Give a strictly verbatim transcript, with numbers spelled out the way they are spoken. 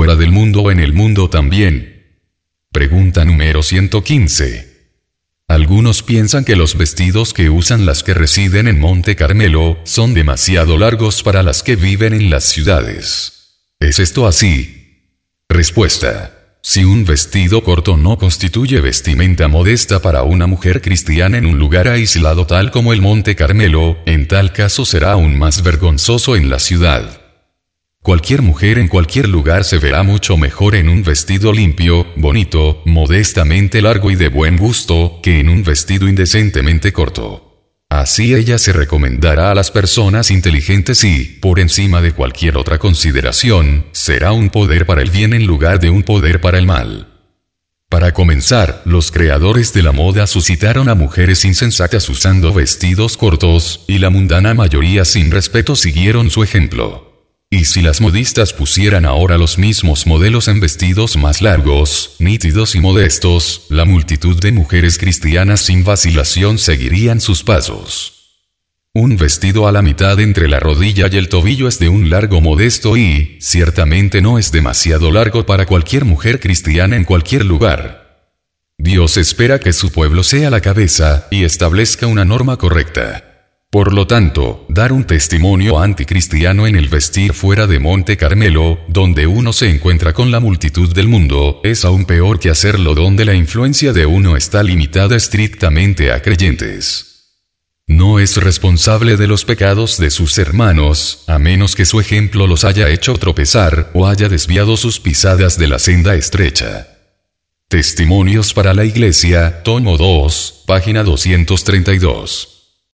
fuera del mundo o en el mundo también? Pregunta número ciento quince. Algunos piensan que los vestidos que usan las que residen en Monte Carmelo son demasiado largos para las que viven en las ciudades. ¿Es esto así? Respuesta. Si un vestido corto no constituye vestimenta modesta para una mujer cristiana en un lugar aislado tal como el Monte Carmelo, en tal caso será aún más vergonzoso en la ciudad. Cualquier mujer en cualquier lugar se verá mucho mejor en un vestido limpio, bonito, modestamente largo y de buen gusto, que en un vestido indecentemente corto. Así ella se recomendará a las personas inteligentes y, por encima de cualquier otra consideración, será un poder para el bien en lugar de un poder para el mal. Para comenzar, los creadores de la moda suscitaron a mujeres insensatas usando vestidos cortos, y la mundana mayoría sin respeto siguieron su ejemplo. Y si las modistas pusieran ahora los mismos modelos en vestidos más largos, nítidos y modestos, la multitud de mujeres cristianas sin vacilación seguirían sus pasos. Un vestido a la mitad entre la rodilla y el tobillo es de un largo modesto y, ciertamente no es demasiado largo para cualquier mujer cristiana en cualquier lugar. Dios espera que su pueblo sea la cabeza, y establezca una norma correcta. Por lo tanto, dar un testimonio anticristiano en el vestir fuera de Monte Carmelo, donde uno se encuentra con la multitud del mundo, es aún peor que hacerlo donde la influencia de uno está limitada estrictamente a creyentes. No es responsable de los pecados de sus hermanos, a menos que su ejemplo los haya hecho tropezar, o haya desviado sus pisadas de la senda estrecha. Testimonios para la Iglesia, tomo dos, página doscientos treinta y dos.